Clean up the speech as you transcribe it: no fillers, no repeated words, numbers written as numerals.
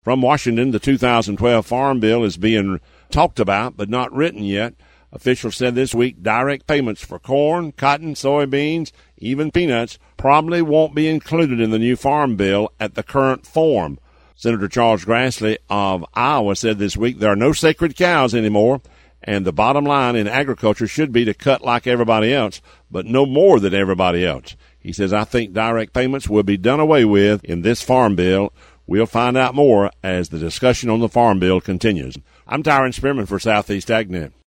From Washington, the 2012 Farm Bill is being talked about but not written yet. Officials said this week direct payments for corn, cotton, soybeans, even peanuts probably won't be included in the new Farm Bill at the current form. Senator Charles Grassley of Iowa said this week there are no sacred cows anymore, and the bottom line in agriculture should be to cut like everybody else, but no more than everybody else. He says, I think direct payments will be done away with in this Farm Bill. We'll find out more as the discussion on the Farm Bill continues. I'm Tyron Spearman for Southeast AgNet.